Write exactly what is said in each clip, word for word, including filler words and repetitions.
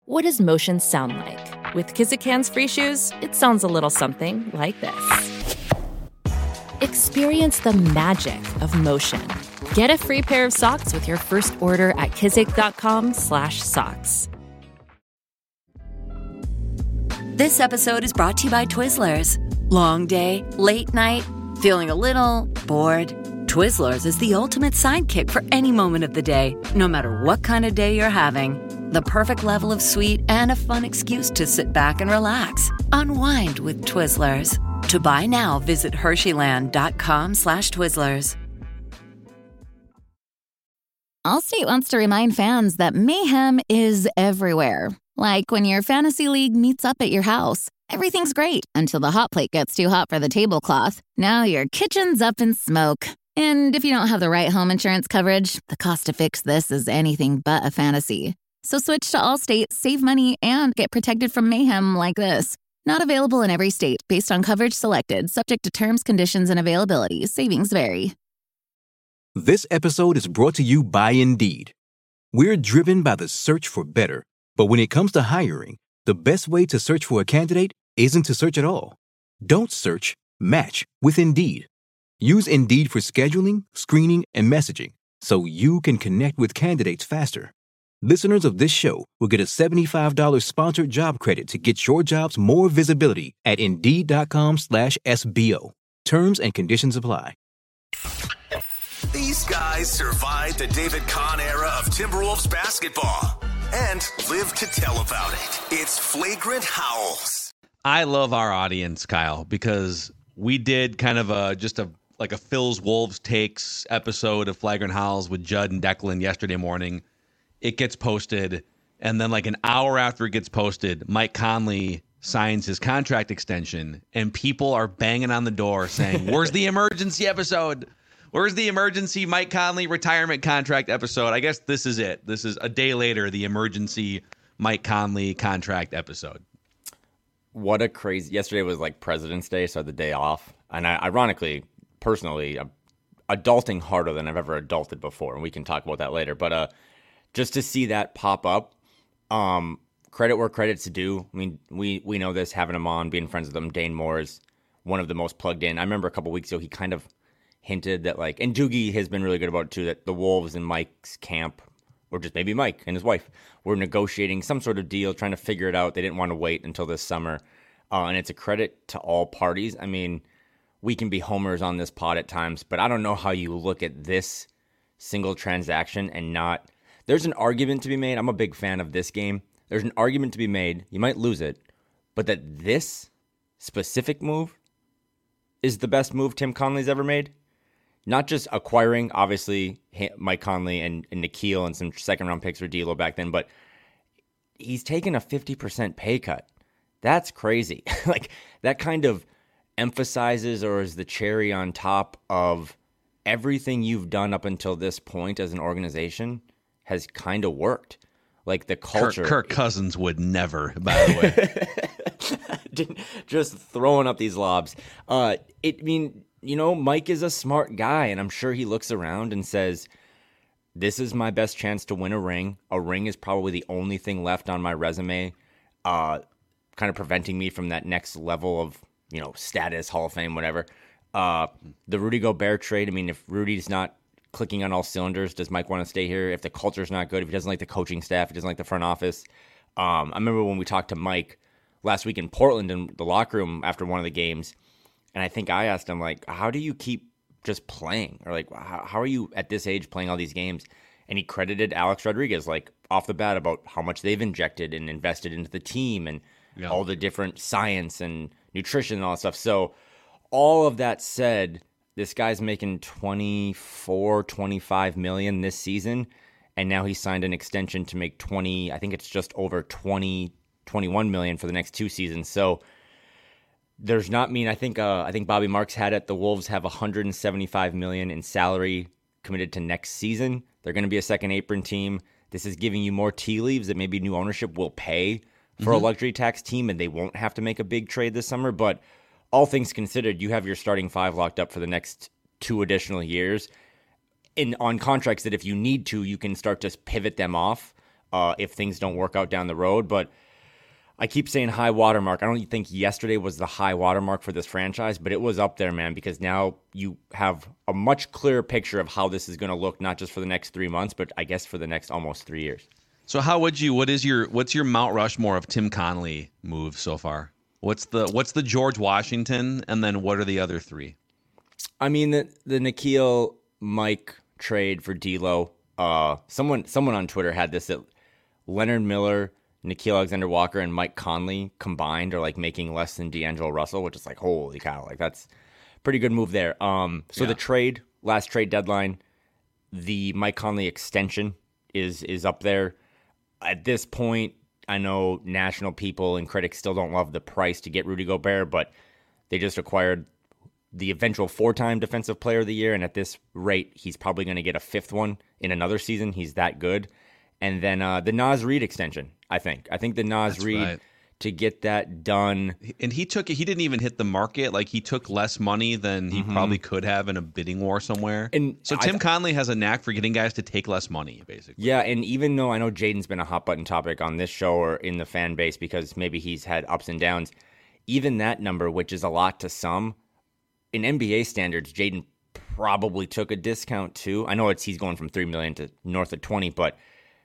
What does motion sound like? With Kizikans free shoes, it sounds a little something like this. Experience the magic of motion. Get a free pair of socks with your first order at kizik.com slash socks. This episode is brought to you by Twizzlers. Long day, late night, feeling a little bored? Twizzlers is the ultimate sidekick for any moment of the day, no matter what kind of day you're having. The perfect level of sweet and a fun excuse to sit back and relax. Unwind with Twizzlers. To buy now, visit Hersheyland.com slash Twizzlers. Allstate wants to remind fans that mayhem is everywhere. Like when your fantasy league meets up at your house. Everything's great until the hot plate gets too hot for the tablecloth. Now your kitchen's up in smoke. And if you don't have the right home insurance coverage, the cost to fix this is anything but a fantasy. So switch to Allstate, save money, and get protected from mayhem like this. Not available in every state based on coverage selected, subject to terms, conditions, and availability. Savings vary. This episode is brought to you by Indeed. We're driven by the search for better, but when it comes to hiring, the best way to search for a candidate isn't to search at all. Don't search, match with Indeed. Use Indeed for scheduling, screening, and messaging so you can connect with candidates faster. Listeners of this show will get a seventy-five dollars sponsored job credit to get your jobs more visibility at Indeed.com slash SBO. Terms and conditions apply. These guys survived the David Kahn era of Timberwolves basketball and live to tell about it. It's Flagrant Howls. I love our audience, Kyle, because we did kind of a just a like a Phil's Wolves Takes episode of Flagrant Howls with Judd and Declan yesterday morning. It gets posted, and then like an hour after it gets posted, Mike Conley signs his contract extension, and people are banging on the door saying, where's the emergency episode? Where's the emergency Mike Conley retirement contract episode? I guess this is it. This is a day later, the emergency Mike Conley contract episode. What a crazy... Yesterday was like President's Day, so I had the day off. And I, ironically, personally, I'm adulting harder than I've ever adulted before, and we can talk about that later. But uh, just to see that pop up, um, credit where credit's due. I mean, we, we know this, having him on, being friends with him. Dane Moore is one of the most plugged in. I remember a couple weeks ago, he kind of hinted that, like, and Doogie has been really good about it too, that the Wolves and Mike's camp, or just maybe Mike and his wife, were negotiating some sort of deal, trying to figure it out. They didn't want to wait until this summer. Uh, and it's a credit to all parties. I mean, we can be homers on this pod at times, but I don't know how you look at this single transaction and not... There's an argument to be made. I'm a big fan of this game. There's an argument to be made. You might lose it, but that this specific move is the best move Tim Conley's ever made. Not just acquiring, obviously, Mike Conley and, and Nikhil and some second-round picks for D'Lo back then, but he's taken a fifty percent pay cut. That's crazy. Like, that kind of emphasizes or is the cherry on top of everything you've done up until this point as an organization has kind of worked. Like, the culture... Kirk, Kirk Cousins would never, by the way. Just throwing up these lobs. Uh, it, I mean... You know, Mike is a smart guy, and I'm sure he looks around and says, this is my best chance to win a ring. A ring is probably the only thing left on my resume, uh, kind of preventing me from that next level of, you know, status, Hall of Fame, whatever. Uh, the Rudy Gobert trade, I mean, if Rudy's not clicking on all cylinders, does Mike want to stay here? If the culture's not good, if he doesn't like the coaching staff, if he doesn't like the front office. Um, I remember when we talked to Mike last week in Portland in the locker room after one of the games, and I think I asked him, like, how do you keep just playing? Or, like, how, how are you at this age playing all these games? And he credited Alex Rodriguez, like, off the bat about how much they've injected and invested into the team and yeah. all the different science and nutrition and all that stuff. So all of that said, this guy's making twenty-four, twenty-five million this season. And now he signed an extension to make twenty, I think it's just over twenty, twenty-one million for the next two seasons. So there's not mean I think uh, I think Bobby Marks had it. The Wolves have one hundred seventy-five million dollars in salary committed to next season. They're going to be a second apron team. This is giving you more tea leaves that maybe new ownership will pay for mm-hmm. a luxury tax team, and they won't have to make a big trade this summer. But all things considered, you have your starting five locked up for the next two additional years in on contracts that if you need to, you can start to pivot them off. uh, if things don't work out down the road. But I keep saying high watermark. I don't think yesterday was the high watermark for this franchise, but it was up there, man, because now you have a much clearer picture of how this is going to look, not just for the next three months, but I guess for the next almost three years. So how would you, what is your, what's your Mount Rushmore of Tim Connelly moves so far? What's the, what's the George Washington, and then what are the other three? I mean, the, the N'Keal Mike trade for D'Lo. Uh, someone, someone on Twitter had this, that Leonard Miller, Nickeil Alexander-Walker, and Mike Conley combined are like making less than D'Angelo Russell, which is like, holy cow, like that's a pretty good move there. Um, so yeah. The trade, last trade deadline, the Mike Conley extension is is up there. At this point, I know national people and critics still don't love the price to get Rudy Gobert, but they just acquired the eventual four-time Defensive Player of the Year, and at this rate, he's probably going to get a fifth one in another season. He's that good. And then uh, the Naz Reid extension, I think. I think the Naz Reid, right, to get that done. And he took it, he didn't even hit the market. Like, he took less money than he mm-hmm. probably could have in a bidding war somewhere. And so Tim I, Conley has a knack for getting guys to take less money, basically. Yeah, and even though I know Jaden's been a hot button topic on this show or in the fan base because maybe he's had ups and downs, even that number, which is a lot to some, in N B A standards, Jaden probably took a discount too. I know it's he's going from three million dollars to north of twenty, but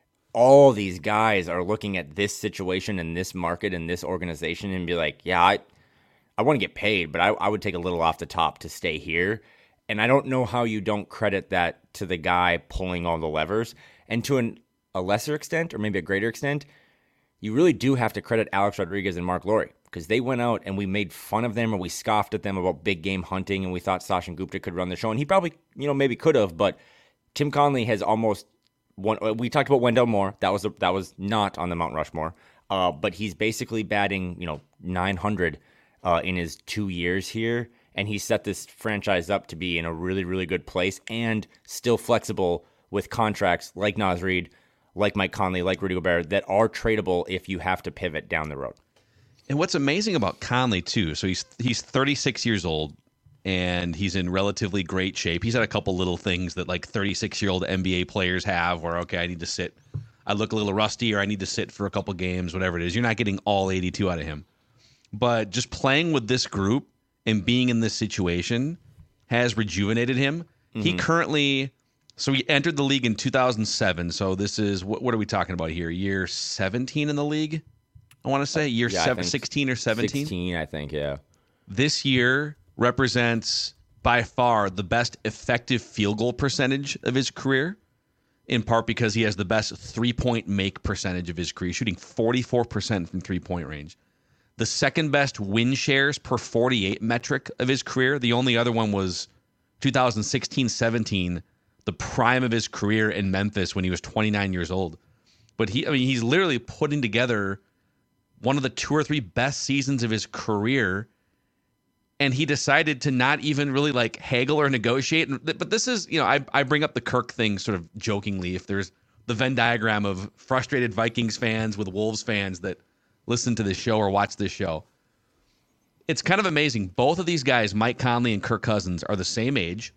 all these guys are looking at this situation and this market and this organization and be like, yeah, I I want to get paid, but I, I would take a little off the top to stay here. And I don't know how you don't credit that to the guy pulling all the levers. And to an, a lesser extent, or maybe a greater extent, you really do have to credit Alex Rodriguez and Mark Lowry, because they went out and we made fun of them or we scoffed at them about big game hunting and we thought Sachin Gupta could run the show. And he probably, you know, maybe could have, but Tim Connelly has almost one. We talked about Wendell Moore. That was a, that was not on the Mount Rushmore, uh, but he's basically batting, you know, nine hundred uh, in his two years here. And he set this franchise up to be in a really, really good place and still flexible with contracts like Naz Reid, like Mike Conley, like Rudy Gobert, that are tradable if you have to pivot down the road. And what's amazing about Conley, too, so he's he's thirty-six years old, and he's in relatively great shape. He's had a couple little things that, like, thirty-six-year-old N B A players have where, okay, I need to sit. I look a little rusty, or I need to sit for a couple games, whatever it is. You're not getting all eighty-two out of him. But just playing with this group and being in this situation has rejuvenated him. Mm-hmm. He currently... So he entered the league in two thousand seven. So this is, what, what are we talking about here? Year seventeen in the league? I want to say year yeah, seven, sixteen or seventeen. sixteen, I think, yeah. This year represents by far the best effective field goal percentage of his career, in part because he has the best three-point make percentage of his career, shooting forty-four percent from three-point range. The second best win shares per forty-eight metric of his career. The only other one was two thousand sixteen seventeen, the prime of his career in Memphis when he was twenty-nine years old. But he, I mean, he's literally putting together one of the two or three best seasons of his career, and he decided to not even really like haggle or negotiate. But this is, you know, I, I bring up the Kirk thing sort of jokingly. If there's the Venn diagram of frustrated Vikings fans with Wolves fans that listen to this show or watch this show, it's kind of amazing. Both of these guys, Mike Conley and Kirk Cousins, are the same age.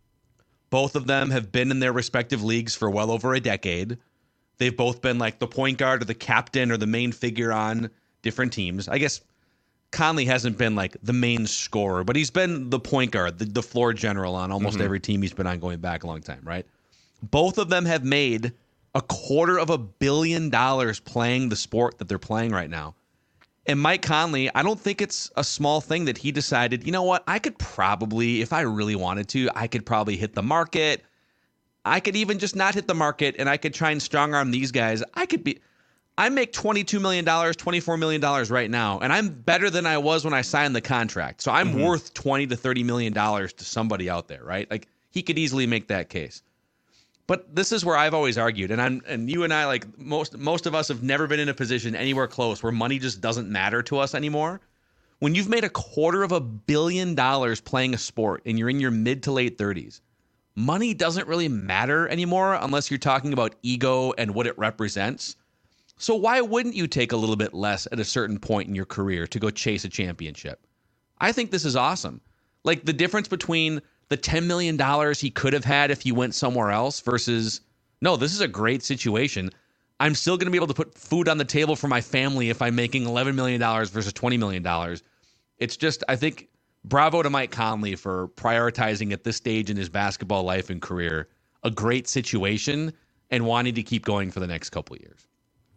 Both of them have been in their respective leagues for well over a decade. They've both been like the point guard or the captain or the main figure on different teams. I guess Conley hasn't been like the main scorer, but he's been the point guard, the, the floor general on almost mm-hmm. every team he's been on going back a long time, right? Both of them have made a quarter of a billion dollars playing the sport that they're playing right now. And Mike Conley, I don't think it's a small thing that he decided, you know what, I could probably, if I really wanted to, I could probably hit the market. I could even just not hit the market, and I could try and strong arm these guys. I could be, I make twenty-two million dollars, twenty-four million dollars right now, and I'm better than I was when I signed the contract. So I'm mm-hmm. worth twenty to thirty million dollars to somebody out there, right? Like, he could easily make that case. But this is where I've always argued, and I'm, and you and I, like most most of us, have never been in a position anywhere close where money just doesn't matter to us anymore. When you've made a quarter of a billion dollars playing a sport and you're in your mid to late thirties, money doesn't really matter anymore unless you're talking about ego and what it represents. So why wouldn't you take a little bit less at a certain point in your career to go chase a championship? I think this is awesome. Like, the difference between the ten million dollars he could have had if he went somewhere else versus, no, this is a great situation. I'm still going to be able to put food on the table for my family if I'm making eleven million dollars versus twenty million dollars. It's just, I think, bravo to Mike Conley for prioritizing at this stage in his basketball life and career a great situation and wanting to keep going for the next couple of years.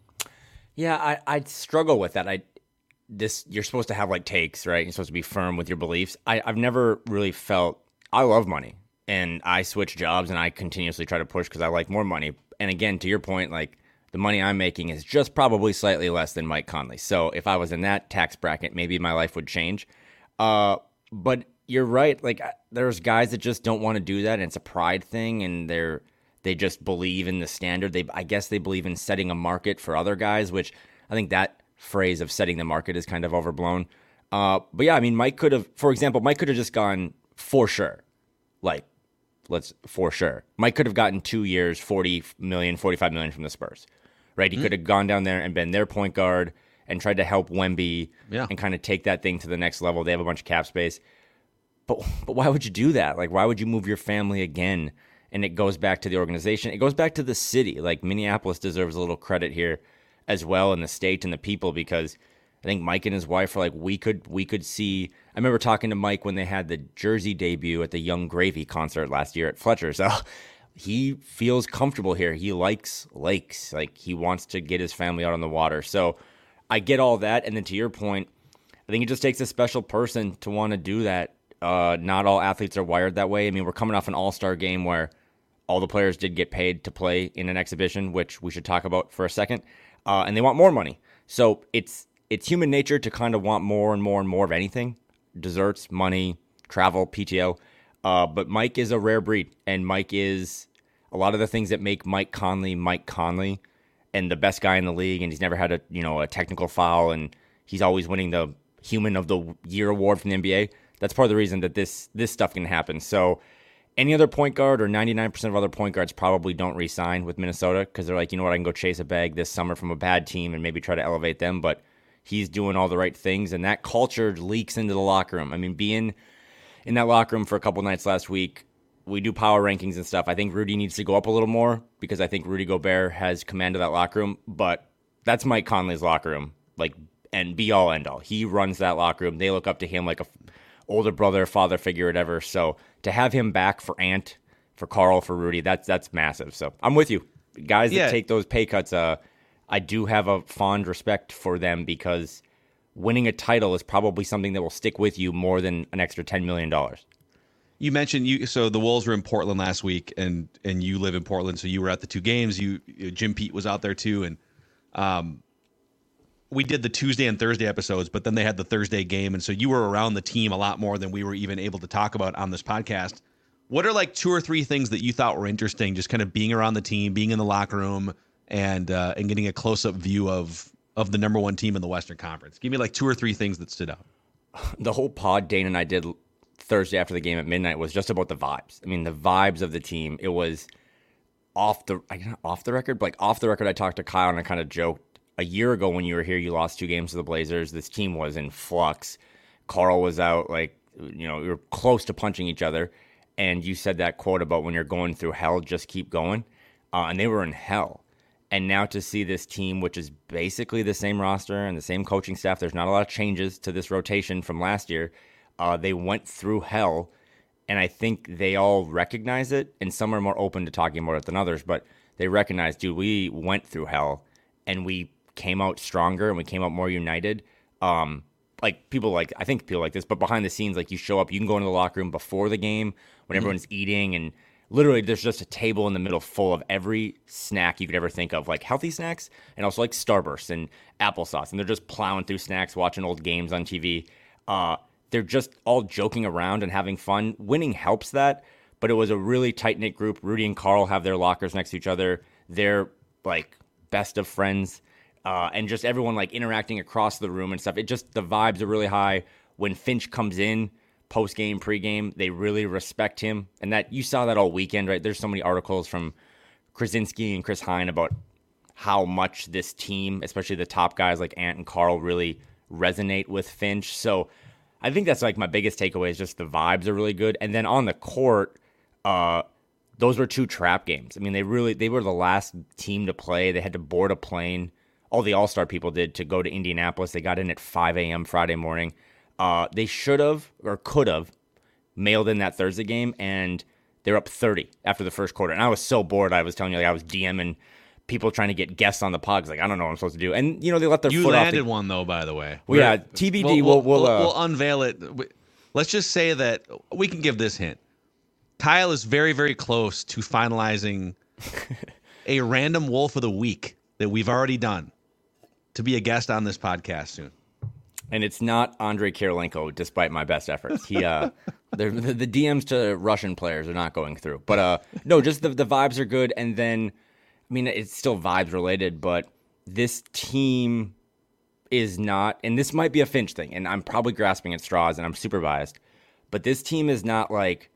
Yeah, I I struggle with that. I this you're supposed to have like takes, right? You're supposed to be firm with your beliefs. I, I've never really felt I love money, and I switch jobs and I continuously try to push because I like more money. And again, to your point, like the money I'm making is just probably slightly less than Mike Conley. So if I was in that tax bracket, maybe my life would change. Uh, but you're right. Like there's guys that just don't want to do that, and it's a pride thing, and they're they just believe in the standard. They I guess they believe in setting a market for other guys, which I think that phrase of setting the market is kind of overblown. Uh, but yeah, I mean, Mike could have, for example, Mike could have just gone for sure. Like, let's, for sure. Mike could have gotten two years, forty million, forty-five million from the Spurs, right? He mm-hmm. could have gone down there and been their point guard and tried to help Wemby yeah. and kind of take that thing to the next level. They have a bunch of cap space. But, but why would you do that? Like, why would you move your family again? And it goes back to the organization. It goes back to the city. Like, Minneapolis deserves a little credit here as well, in the state and the people, because I think Mike and his wife are like, we could we could see. I remember talking to Mike when they had the Jersey debut at the Young Gravy concert last year at Fletcher. So he feels comfortable here. He likes lakes. Like, he wants to get his family out on the water. So I get all that. And then to your point, I think it just takes a special person to want to do that. Uh, not all athletes are wired that way. I mean, we're coming off an all-star game where all the players did get paid to play in an exhibition, which we should talk about for a second. Uh, and they want more money. So it's it's human nature to kind of want more and more and more of anything. Desserts, money, travel, P T O. Uh, but Mike is a rare breed. And Mike is a lot of the things that make Mike Conley Mike Conley and the best guy in the league. And he's never had a you know a technical foul. And he's always winning the Human of the Year award from the N B A. That's part of the reason that this this stuff can happen. So any other point guard or ninety-nine percent of other point guards probably don't re-sign with Minnesota because they're like, you know what, I can go chase a bag this summer from a bad team and maybe try to elevate them. But he's doing all the right things, and that culture leaks into the locker room. I mean, being in that locker room for a couple nights last week, we do power rankings and stuff. I think Rudy needs to go up a little more because I think Rudy Gobert has command of that locker room. But that's Mike Conley's locker room, like, and be all end all. He runs that locker room. They look up to him like a older brother, father figure, whatever. So to have him back for Ant, for Carl, for Rudy, that's that's massive. So I'm with you. Guys that yeah. take those pay cuts, uh, I do have a fond respect for them because winning a title is probably something that will stick with you more than an extra ten million dollars. You mentioned you so the Wolves were in Portland last week, and and you live in Portland, so you were at the two games. You Jim Pete was out there too, and um. we did the Tuesday and Thursday episodes, but then they had the Thursday game. And so you were around the team a lot more than we were even able to talk about on this podcast. What are like two or three things that you thought were interesting, just kind of being around the team, being in the locker room, and uh, and getting a close-up view of of the number one team in the Western Conference? Give me like two or three things that stood out. The whole pod Dane and I did Thursday after the game at midnight was just about the vibes. I mean, the vibes of the team. It was off the, off the record, but like off the record, I talked to Kyle and I kind of joked. A year ago when you were here, you lost two games to the Blazers. This team was in flux. Carl was out, like, you know, we were close to punching each other. And you said that quote about when you're going through hell, just keep going. Uh, and they were in hell. And now to see this team, which is basically the same roster and the same coaching staff, there's not a lot of changes to this rotation from last year. Uh, they went through hell. And I think they all recognize it. And some are more open to talking about it than others. But they recognize, dude, we went through hell. And we came out stronger and we came out more united. Um, like people like, I think people like this, but behind the scenes, like you show up, you can go into the locker room before the game when mm-hmm. everyone's eating, and literally there's just a table in the middle full of every snack you could ever think of, like healthy snacks and also like Starburst and applesauce. And they're just plowing through snacks, watching old games on T V. Uh, they're just all joking around and having fun. Winning helps that, but it was a really tight knit group. Rudy and Carl have their lockers next to each other. They're like best of friends. Uh, and just everyone like interacting across the room and stuff. It just, the vibes are really high. When Finch comes in, post-game, pre-game, they really respect him. And that, you saw that all weekend, right? There's so many articles from Krasinski and Chris Hine about how much this team, especially the top guys like Ant and Carl, really resonate with Finch. So I think that's like my biggest takeaway is just the vibes are really good. And then on the court, uh, those were two trap games. I mean, they really they were the last team to play. They had to board a plane. All the All-Star people did to go to Indianapolis. They got in at five a.m. Friday morning. Uh, they should have or could have mailed in that Thursday game, and they're up thirty after the first quarter. And I was so bored. I was telling you, like, I was DMing people trying to get guests on the pod. Like, I don't know what I'm supposed to do. And, you know, they let their you foot off. You landed one, though, by the way. Well, yeah, T B D, we'll, we'll, we'll, uh, we'll unveil it. Let's just say that we can give this hint. Kyle is very, very close to finalizing a random Wolf of the Week that we've already done to be a guest on this podcast soon. And it's not Andrei Kirilenko, despite my best efforts. He, uh, the, the D Ms to Russian players are not going through. But uh, no, just the, the vibes are good. And then, I mean, it's still vibes related, but this team is not, and this might be a Finch thing, and I'm probably grasping at straws, and I'm super biased, but this team is not like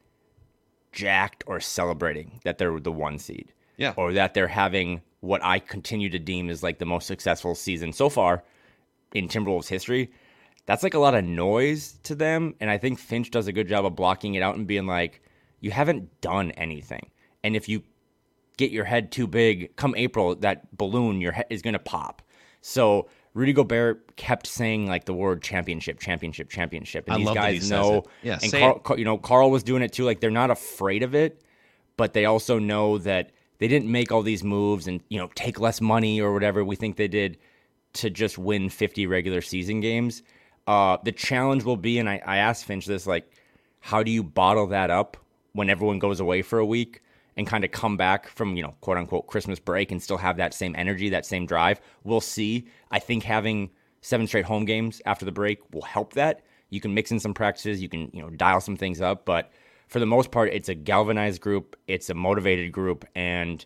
jacked or celebrating that they're the one seed. Yeah. Or that they're having what I continue to deem is like the most successful season so far in Timberwolves history. That's like a lot of noise to them, and I think Finch does a good job of blocking it out and being like, you haven't done anything. And if you get your head too big, come April, that balloon your head is going to pop. So Rudy Gobert kept saying like the word championship, championship, championship, and I these love that he guys says know. it. Yeah, and say Carl, it. Carl- you know, Carl was doing it too. Like, they're not afraid of it, but they also know that they didn't make all these moves and, you know, take less money or whatever we think they did to just win fifty regular season games. Uh, the challenge will be, and I, I asked Finch this, like, how do you bottle that up when everyone goes away for a week and kind of come back from, you know, quote unquote Christmas break and still have that same energy, that same drive? We'll see. I think having seven straight home games after the break will help that. You can mix in some practices, you can, you know, dial some things up, but for the most part, it's a galvanized group, it's a motivated group, and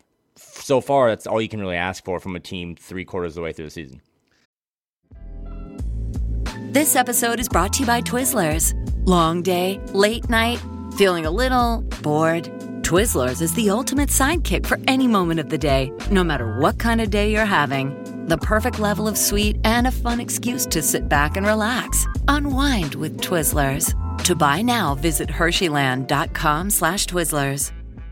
so far, that's all you can really ask for from a team three quarters of the way through the season. This episode is brought to you by Twizzlers. Long day, late night, feeling a little bored? Twizzlers is the ultimate sidekick for any moment of the day, no matter what kind of day you're having. The perfect level of sweet and a fun excuse to sit back and relax. Unwind with Twizzlers. To buy now, visit Hersheyland.com slash Twizzlers.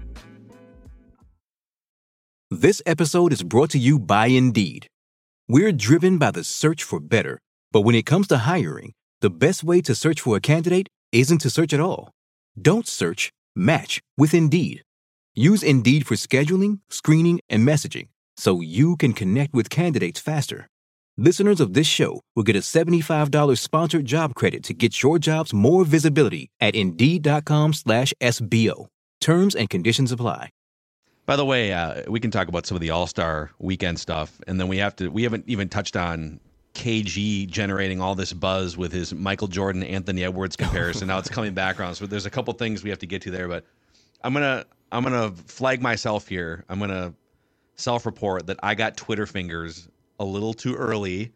This episode is brought to you by Indeed. We're driven by the search for better, but when it comes to hiring, the best way to search for a candidate isn't to search at all. Don't search, match with Indeed. Use Indeed for scheduling, screening, and messaging so you can connect with candidates faster. Listeners of this show will get a seventy-five dollars sponsored job credit to get your jobs more visibility at Indeed.com slash SBO. Terms and conditions apply. By the way, uh, we can talk about some of the All-Star weekend stuff, and then we have to. We haven't even touched on K G generating all this buzz with his Michael Jordan, Anthony Edwards comparison. Now it's coming back around, so there's a couple things we have to get to there. But I'm gonna I'm gonna flag myself here. I'm gonna self-report that I got Twitter fingers a little too early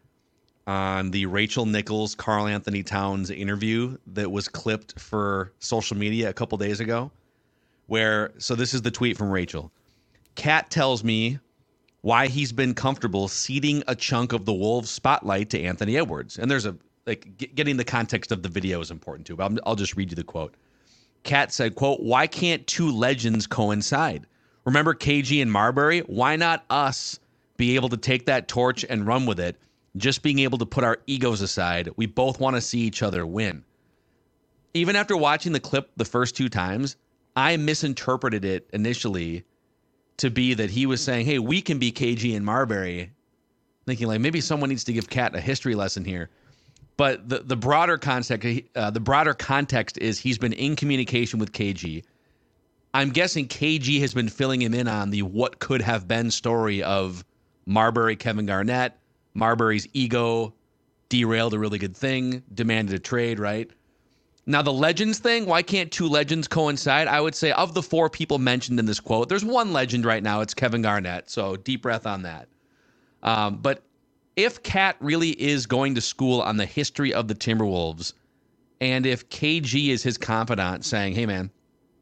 on the Rachel Nichols, Karl Anthony Towns interview that was clipped for social media a couple days ago. Where so this is the tweet from Rachel. Cat tells me why he's been comfortable ceding a chunk of the Wolves spotlight to Anthony Edwards. And there's a, like, g- getting the context of the video is important too, but I'm, I'll just read you the quote. Cat said, quote, why can't two legends coincide? Remember K G and Marbury? Why not us be able to take that torch and run with it? Just being able to put our egos aside. We both want to see each other win. Even after watching the clip the first two times, I misinterpreted it initially to be that he was saying, hey, we can be K G and Marbury, thinking like maybe someone needs to give Cat a history lesson here. But the, the broader context, uh, the broader context is he's been in communication with K G. I'm guessing K G has been filling him in on the what could have been story of Marbury, Kevin Garnett. Marbury's ego derailed a really good thing, demanded a trade, right? Now, the legends thing, why can't two legends coincide? I would say of the four people mentioned in this quote, there's one legend right now. It's Kevin Garnett. So deep breath on that. Um, but if Cat really is going to school on the history of the Timberwolves, and if K G is his confidant saying, hey, man,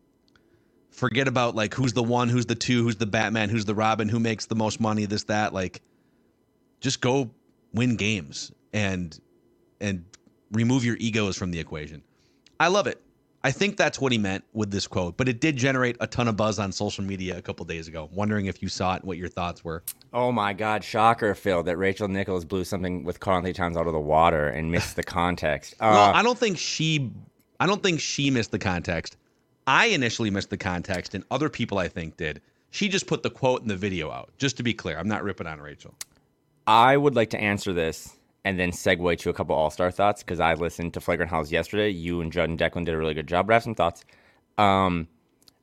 forget about like who's the one, who's the two, who's the Batman, who's the Robin, who makes the most money, this, that, like just go win games and and remove your egos from the equation. I love it. I think that's what he meant with this quote, but it did generate a ton of buzz on social media a couple days ago. Wondering if you saw it and what your thoughts were. Oh my God, shocker, Phil, that Rachel Nichols blew something with Karl-Anthony Towns out of the water and missed the context. Uh, well, I don't think she, I don't think she missed the context. I initially missed the context, and other people I think did. She just put the quote and the video out. Just to be clear, I'm not ripping on Rachel. I would like to answer this and then segue to a couple All-Star thoughts, because I listened to Flagrant Howls yesterday. You and Judd and Declan did a really good job. But I have some thoughts. Um,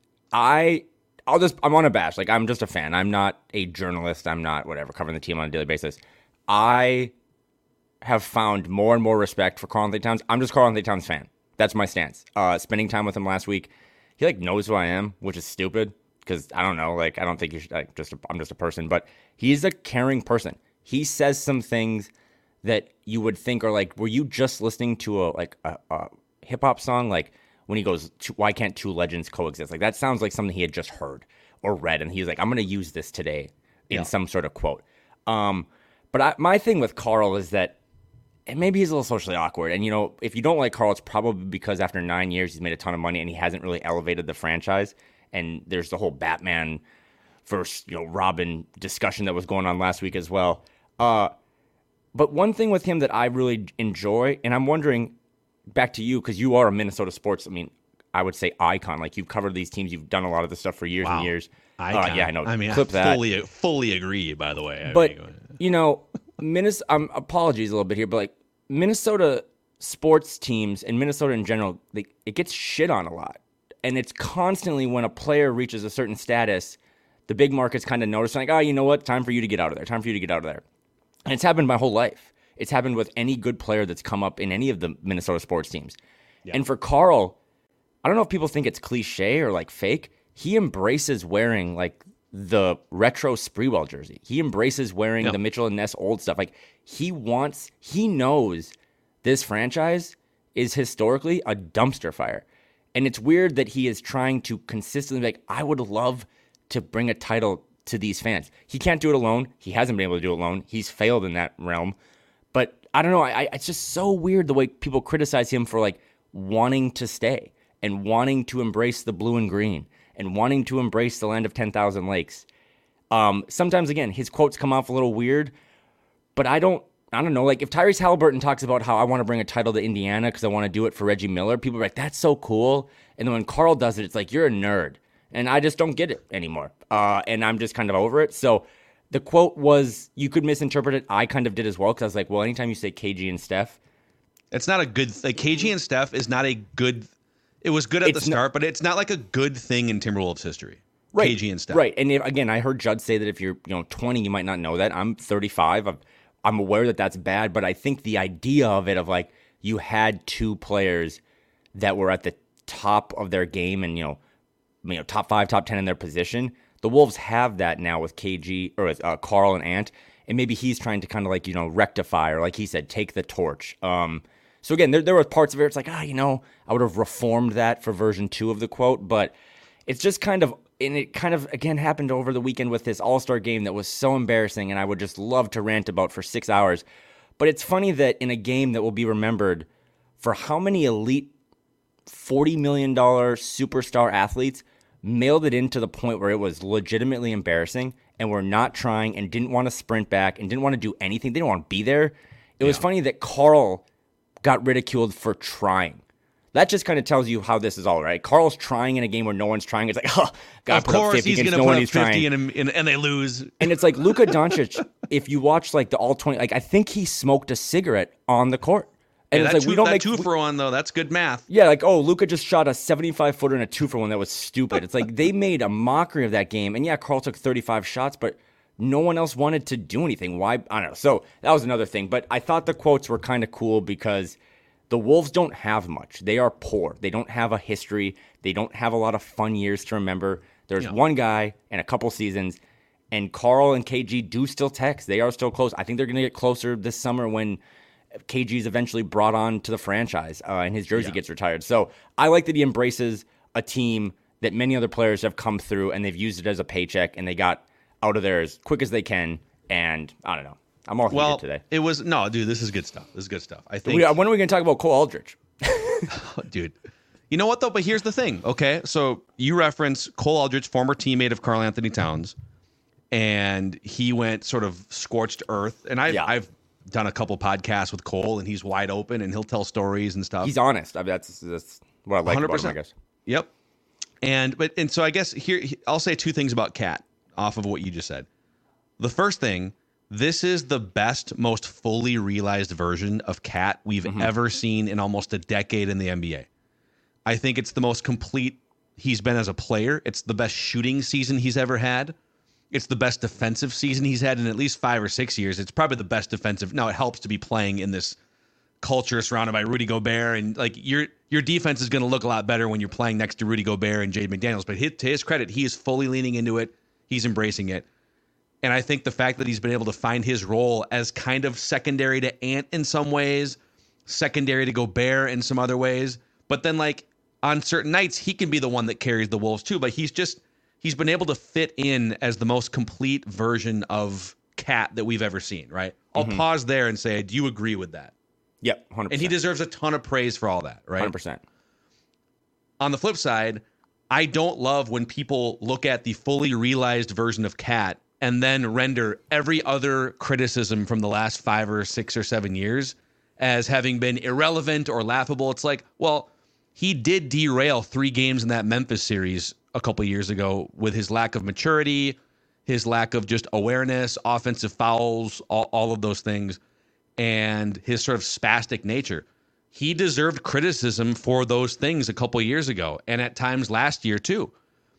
I, I'll just, I'm on a bash. Like, I'm just a fan. I'm not a journalist. I'm not, whatever, covering the team on a daily basis. I have found more and more respect for Karl-Anthony Towns. I'm just Karl-Anthony Towns fan. That's my stance. Uh, spending time with him last week, he, like, knows who I am, which is stupid, because, I don't know, like, I don't think you should, like, just, a, I'm just a person. But he's a caring person. He says some things that you would think are like, were you just listening to a like a, a hip hop song? Like when he goes, why can't two legends coexist? Like that sounds like something he had just heard or read. And he's like, I'm going to use this today in yeah. some sort of quote. Um, but I, my thing with Karl is that, and maybe he's a little socially awkward. And, you know, if you don't like Karl, it's probably because after nine years, he's made a ton of money and he hasn't really elevated the franchise. And there's the whole Batman versus, you know, Robin discussion that was going on last week as well. Uh, But one thing with him that I really enjoy, and I'm wondering, back to you, because you are a Minnesota sports, I mean, I would say icon. Like, you've covered these teams. You've done a lot of this stuff for years wow. and years. Icon. Uh, yeah, I know. I mean, Clip I that. fully, fully agree, by the way. I but, mean, you know, Minnesota, um, apologies a little bit here, but, like, Minnesota sports teams and Minnesota in general, they, it gets shit on a lot. And it's constantly when a player reaches a certain status, the big markets kind of notice, like, oh, you know what? Time for you to get out of there. Time for you to get out of there. And it's happened my whole life. It's happened with any good player that's come up in any of the Minnesota sports teams. Yeah. And for Karl, I don't know if people think it's cliche or like fake. He embraces wearing like the retro Spreewell jersey. He embraces wearing yeah. the Mitchell and Ness old stuff. Like he wants, he knows this franchise is historically a dumpster fire. And it's weird that he is trying to consistently be like, I would love to bring a title to these fans. He can't do it alone. He hasn't been able to do it alone. He's failed in that realm. But I don't know. I, I, it's just so weird the way people criticize him for like wanting to stay and wanting to embrace the blue and green and wanting to embrace the land of ten thousand lakes. Um, sometimes, again, his quotes come off a little weird, but I don't, I don't know. Like if Tyrese Halliburton talks about how I want to bring a title to Indiana because I want to do it for Reggie Miller, people are like, that's so cool. And then when Karl does it, it's like, you're a nerd. And I just don't get it anymore. Uh, and I'm just kind of over it. So the quote was, you could misinterpret it. I kind of did as well because I was like, well, anytime you say K G and Steph. It's not a good thing. K G and Steph is not a good, it was good at the start, not, but it's not like a good thing in Timberwolves history. Right, K G and Steph. Right. And if, again, I heard Judd say that if you're you know twenty, you might not know that. I'm thirty-five. I'm, I'm aware that that's bad, but I think the idea of it of like you had two players that were at the top of their game and, you know, you know, top five, top ten in their position. The Wolves have that now with K G or with uh, Karl and Ant, and maybe he's trying to kind of like, you know, rectify or like he said, take the torch. Um, so again, there there were parts of it. It's like, ah, you know, I would have reformed that for version two of the quote, but it's just kind of, and it kind of again happened over the weekend with this All-Star game that was so embarrassing, and I would just love to rant about for six hours. But it's funny that in a game that will be remembered for how many elite forty million dollars superstar athletes mailed it in to the point where it was legitimately embarrassing and were not trying and didn't want to sprint back and didn't want to do anything. They didn't want to be there. It yeah. was funny that Karl got ridiculed for trying. That just kind of tells you how this is all, right? Karl's trying in a game where no one's trying. It's like, oh, God, of course he's going to no put up fifty and, and, and they lose. And it's like Luka Doncic, if you watch like the all twenty, like I think he smoked a cigarette on the court. And yeah, it's like, two, we don't that make two for one, though. That's good math. Yeah, like, oh, Luka just shot a seventy-five footer and a two for one. That was stupid. It's like they made a mockery of that game. And yeah, Karl took thirty-five shots, but no one else wanted to do anything. Why? I don't know. So that was another thing. But I thought the quotes were kind of cool because the Wolves don't have much. They are poor. They don't have a history. They don't have a lot of fun years to remember. There's yeah. one guy and a couple seasons, and Karl and K G do still text. They are still close. I think they're going to get closer this summer when K G's eventually brought on to the franchise uh, and his jersey yeah. gets retired. So I like that he embraces a team that many other players have come through and they've used it as a paycheck and they got out of there as quick as they can. And I don't know. I'm all well, today. It was no, dude. This is good stuff. This is good stuff. I think. We, when are we going to talk about Cole Aldrich? Dude, You know what, though? But here's the thing, okay? So you reference Cole Aldrich, former teammate of Karl Anthony Towns, and he went sort of scorched earth. And I've, Yeah. I've done a couple podcasts with Cole, and he's wide open, and he'll tell stories and stuff. He's honest. I mean, that's, that's what I like one hundred about percent. him, I guess. Yep. And but and so I guess here I'll say two things about Cat off of what you just said. The first thing, this is the best, most fully realized version of Cat we've mm-hmm. ever seen in almost a decade in the N B A. I think it's the most complete he's been as a player. It's the best shooting season he's ever had. It's the best defensive season he's had in at least five or six years. It's probably the best defensive. Now, it helps to be playing in this culture surrounded by Rudy Gobert, and like your your defense is going to look a lot better when you're playing next to Rudy Gobert and Jaden McDaniels. But his, to his credit, he is fully leaning into it. He's embracing it. And I think the fact that he's been able to find his role as kind of secondary to Ant in some ways, secondary to Gobert in some other ways, but then like on certain nights, he can be the one that carries the Wolves too. But he's just, he's been able to fit in as the most complete version of Cat that we've ever seen, right? I'll mm-hmm. pause there and say, do you agree with that? Yep, one hundred percent. And he deserves a ton of praise for all that, right? one hundred percent. On the flip side, I don't love when people look at the fully realized version of Cat and then render every other criticism from the last five or six or seven years as having been irrelevant or laughable. It's like, well, he did derail three games in that Memphis series a couple years ago with his lack of maturity, his lack of just awareness, offensive fouls, all, all of those things, and his sort of spastic nature. He deserved criticism for those things a couple years ago, and at times last year too.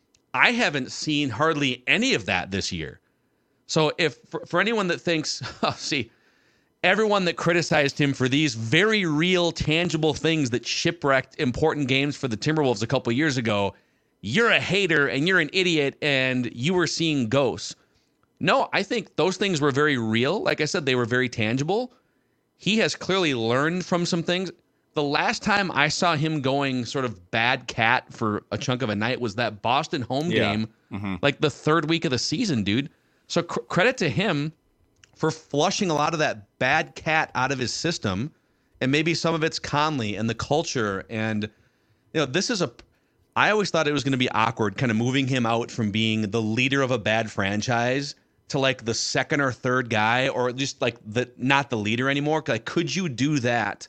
I haven't seen hardly any of that this year. So if for, for anyone that thinks, oh, see, everyone that criticized him for these very real, tangible things that shipwrecked important games for the Timberwolves a couple years ago, you're a hater and you're an idiot and you were seeing ghosts. No, I think those things were very real. Like I said, they were very tangible. He has clearly learned from some things. The last time I saw him going sort of bad Cat for a chunk of a night was that Boston home yeah. game, mm-hmm. like the third week of the season, dude. So cr- credit to him for flushing a lot of that bad Cat out of his system, and maybe some of it's Conley and the culture. And, you know, this is a, I always thought it was going to be awkward kind of moving him out from being the leader of a bad franchise to like the second or third guy, or just like the, not the leader anymore. Like, could you do that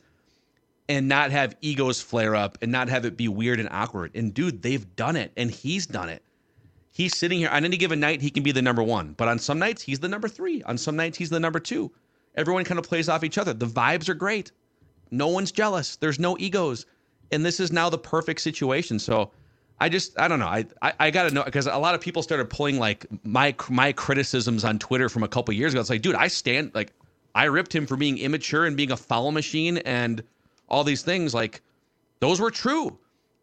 and not have egos flare up and not have it be weird and awkward? And dude, they've done it, and he's done it. He's sitting here on any given night, he can be the number one, but on some nights he's the number three. On some nights he's the number two. Everyone kind of plays off each other. The vibes are great. No one's jealous. There's no egos. And this is now the perfect situation. So I just, I don't know. I I, I got to know, because a lot of people started pulling like my my criticisms on Twitter from a couple years ago. It's like, dude, I stand, like, I ripped him for being immature and being a foul machine and all these things. Like, those were true.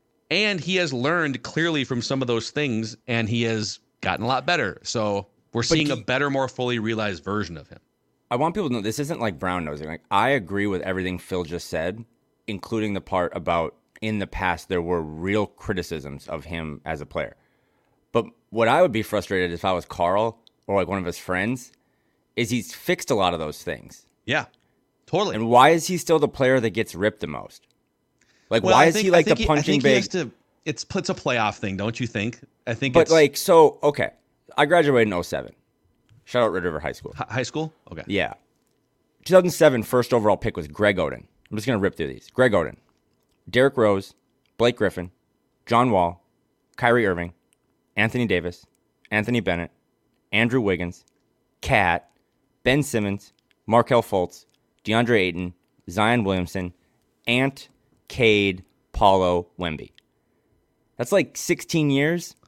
And he has learned clearly from some of those things, and he has gotten a lot better. So we're seeing he, a better, more fully realized version of him. I want people to know this isn't like brown nosing. Like, I agree with everything Phil just said, including the part about in the past there were real criticisms of him as a player. But what I would be frustrated if I was Karl or like one of his friends is he's fixed a lot of those things. Yeah, totally. And why is he still the player that gets ripped the most? Like, well, why I is think, he like the the punching he, I think bag? He has to, it's, it's a playoff thing, don't you think? I think But it's, like, so, okay. I graduated in oh seven. Shout out Red River High School. High school? Okay. Yeah. two thousand seven first overall pick was Greg Oden. I'm just going to rip through these. Greg Oden, Derrick Rose, Blake Griffin, John Wall, Kyrie Irving, Anthony Davis, Anthony Bennett, Andrew Wiggins, Cat, Ben Simmons, Markelle Fultz, DeAndre Ayton, Zion Williamson, Ant, Cade, Paulo, Wemby. That's like sixteen years.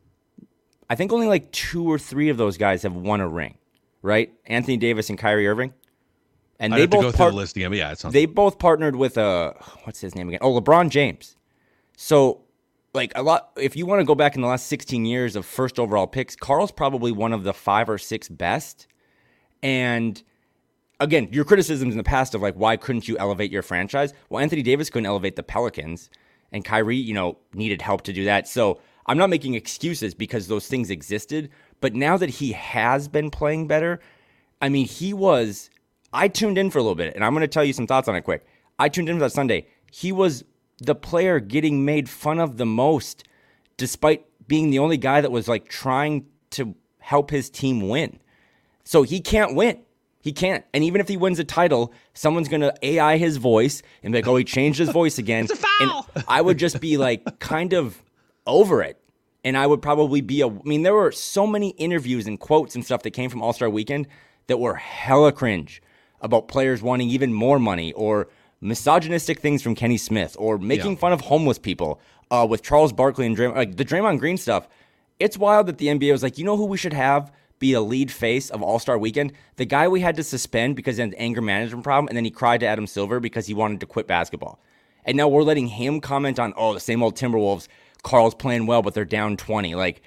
I think only like two or three of those guys have won a ring, right? Anthony Davis and Kyrie Irving. And I'd they have to both go through part- the list again, but yeah, it sounds they both partnered with uh what's his name again? Oh, LeBron James. So, like, a lot, if you want to go back in the last sixteen years of first overall picks, Karl's probably one of the five or six best. And again, your criticisms in the past of like, why couldn't you elevate your franchise? Well, Anthony Davis couldn't elevate the Pelicans, and Kyrie, you know, needed help to do that. So I'm not making excuses because those things existed. But now that he has been playing better, I mean, he was, I tuned in for a little bit, and I'm going to tell you some thoughts on it quick. I tuned in for that Sunday. He was the player getting made fun of the most, despite being the only guy that was like trying to help his team win. So he can't win. He can't. And even if he wins a title, someone's going to A I his voice and be like, oh, he changed his voice again. It's a foul. And I would just be like kind of over it. And I would probably be a, I mean, there were so many interviews and quotes and stuff that came from All-Star Weekend that were hella cringe about players wanting even more money, or misogynistic things from Kenny Smith, or making yeah. fun of homeless people uh, with Charles Barkley and Draymond, like the Draymond Green stuff. It's wild that the N B A was like, you know who we should have be a lead face of All-Star Weekend? The guy we had to suspend because he had an anger management problem, and then he cried to Adam Silver because he wanted to quit basketball. And now we're letting him comment on, oh, the same old Timberwolves, Carl's playing well, but they're down twenty. Like,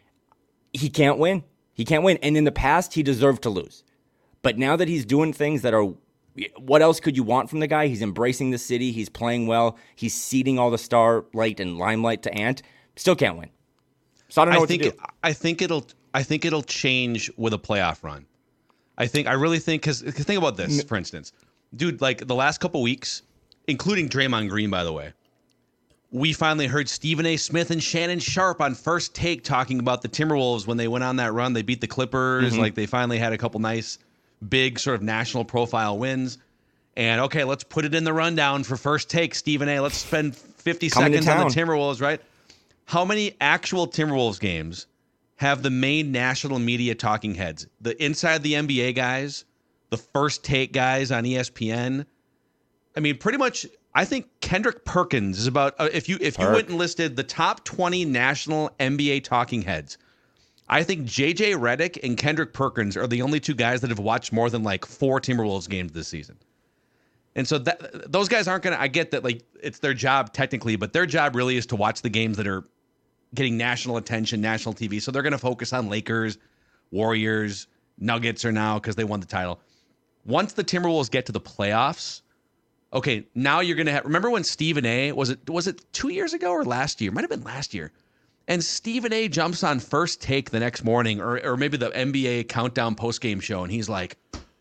he can't win. He can't win. And in the past, he deserved to lose. But now that he's doing things that are, what else could you want from the guy? He's embracing the city. He's playing well. He's ceding all the starlight and limelight to Ant. Still can't win. So I don't know I what think to do. I think it'll I think it'll change with a playoff run. I think I really think because think about this, for instance, dude. Like the last couple weeks, including Draymond Green, by the way, we finally heard Stephen A. Smith and Shannon Sharp on First Take talking about the Timberwolves when they went on that run. They beat the Clippers. Mm-hmm. Like they finally had a couple nice, big sort of national profile wins. And okay, let's put it in the rundown for First Take, Stephen A. Let's spend fifty Coming seconds on the Timberwolves, right? How many actual Timberwolves games have the main national media talking heads? The Inside the N B A guys, the First Take guys on E S P N. I mean, pretty much, I think Kendrick Perkins is about, uh, if you if you Perk. went and listed the top twenty national N B A talking heads, I think J J Redick and Kendrick Perkins are the only two guys that have watched more than like four Timberwolves games this season. And so that those guys aren't going to, I get that like it's their job technically, but their job really is to watch the games that are getting national attention, national T V. So they're going to focus on Lakers, Warriors, Nuggets are now because they won the title. Once the Timberwolves get to the playoffs, okay, now you're going to have, remember when Stephen A, was it, was it two years ago or last year? Might have been last year. And Stephen A jumps on First Take the next morning, or or maybe the N B A Countdown postgame show, and he's like,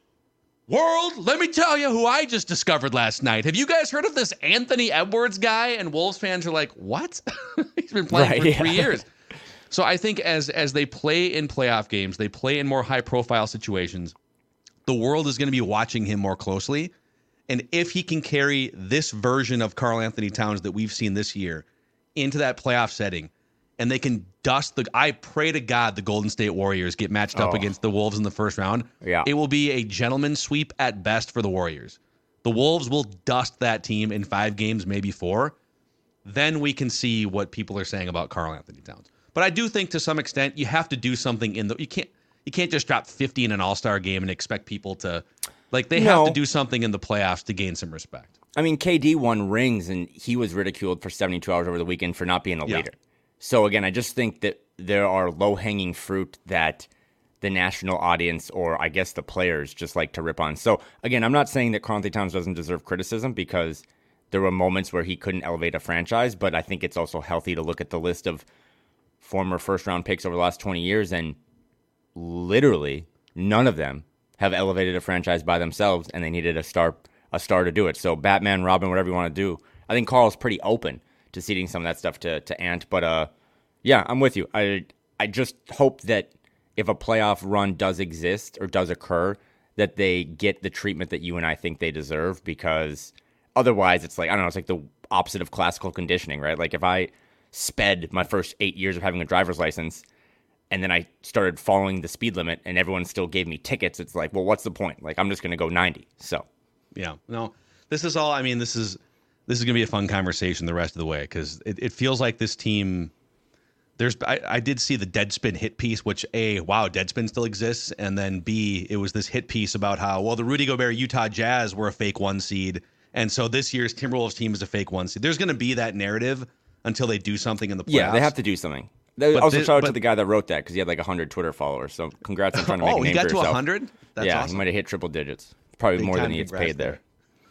world, let me tell you who I just discovered last night. Have you guys heard of this Anthony Edwards guy? And Wolves fans are like, what? He's been playing right, for yeah. three years. So I think as as they play in playoff games, they play in more high-profile situations, the world is going to be watching him more closely. And if he can carry this version of Karl Anthony Towns that we've seen this year into that playoff setting, and they can dust the, I pray to God the Golden State Warriors get matched up oh. against the Wolves in the first round. Yeah. It will be a gentleman's sweep at best for the Warriors. The Wolves will dust that team in five games, maybe four. Then we can see what people are saying about Karl Anthony Towns. But I do think to some extent you have to do something in the, you can't, you can't just drop fifty in an all-star game and expect people to, like they no. have to do something in the playoffs to gain some respect. I mean, K D won rings and he was ridiculed for seventy-two hours over the weekend for not being a Yeah. leader. So again, I just think that there are low-hanging fruit that the national audience, or I guess the players, just like to rip on. So again, I'm not saying that Karl Anthony Towns doesn't deserve criticism because there were moments where he couldn't elevate a franchise, but I think it's also healthy to look at the list of former first-round picks over the last twenty years, and literally none of them have elevated a franchise by themselves, and they needed a star a star to do it. So Batman, Robin, whatever you want to do, I think Karl's pretty open to ceding some of that stuff to, to Ant. But uh, yeah, I'm with you. I I just hope that if a playoff run does exist or does occur, that they get the treatment that you and I think they deserve, because otherwise it's like, I don't know, it's like the opposite of classical conditioning, right? Like if I sped my first eight years of having a driver's license and then I started following the speed limit and everyone still gave me tickets, it's like, well, what's the point? Like, I'm just going to go ninety. So, yeah, no, this is all, I mean, this is, this is going to be a fun conversation the rest of the way, because it, it feels like this team, there's, I, I did see the Deadspin hit piece, which A, wow, Deadspin still exists. And then B, it was this hit piece about how, well, the Rudy Gobert Utah Jazz were a fake one seed. And so this year's Timberwolves team is a fake one seed. There's going to be that narrative until they do something in the playoffs. Yeah, they have to do something. They But also, this- shout out but- to the guy that wrote that, because he had like one hundred Twitter followers. So congrats on trying to make Oh, a he name got for to yourself. one hundred? That's yeah, awesome. he might have hit triple digits. Probably Big more than time he gets congrats paid there.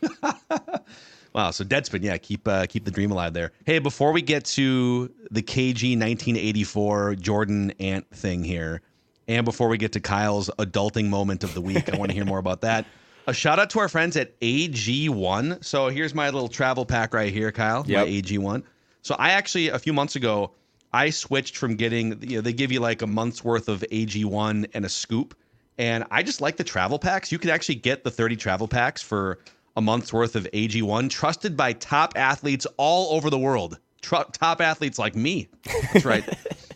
Wow, so Deadspin, yeah, keep uh, keep the dream alive there. Hey, before we get to the K G nineteen eighty-four Jordan Ant thing here, and before we get to Kyle's adulting moment of the week, I want to hear more about that. A shout out to our friends at A G one. So here's my little travel pack right here, Kyle. Yep. My A G one. So I actually, a few months ago, I switched from getting, you know, they give you like a month's worth of A G one and a scoop. And I just like the travel packs. You could actually get the thirty travel packs for a month's worth of A G one, trusted by top athletes all over the world. Tr- top athletes like me. That's right.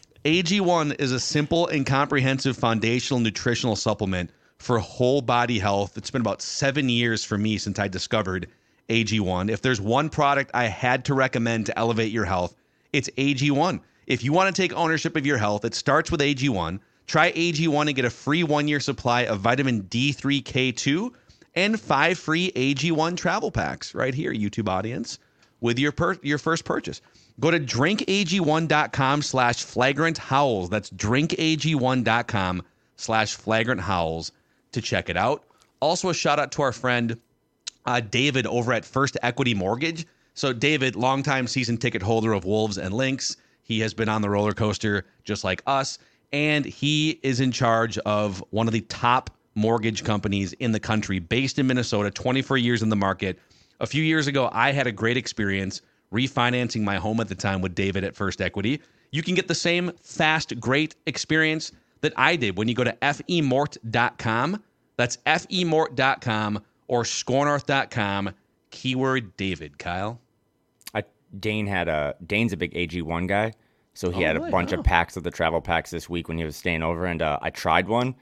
A G one is a simple and comprehensive foundational nutritional supplement for whole body health. It's been about seven years for me since I discovered A G one. If there's one product I had to recommend to elevate your health, it's A G one. If you want to take ownership of your health, it starts with A G one. Try A G one and get a free one-year supply of vitamin D three K two and five free A G one travel packs right here, YouTube audience, with your per- your first purchase. Go to drinkag1.com slash flagrant howls. That's drinkag1.com slash flagrant howls to check it out. Also, a shout out to our friend uh, David over at First Equity Mortgage. So David, longtime season ticket holder of Wolves and Lynx. He has been on the roller coaster just like us. And he is in charge of one of the top mortgage companies in the country, based in Minnesota, twenty-four years in the market. A few years ago, I had a great experience refinancing my home at the time with David at First Equity. You can get the same fast, great experience that I did when you go to F E mort dot com. That's F E mort dot com or score north dot com, keyword David. Kyle? I, Dane had a, Dane's a big A G one guy. So he Oh, had a really? bunch Oh. of packs of the travel packs this week when he was staying over, and uh, I tried one,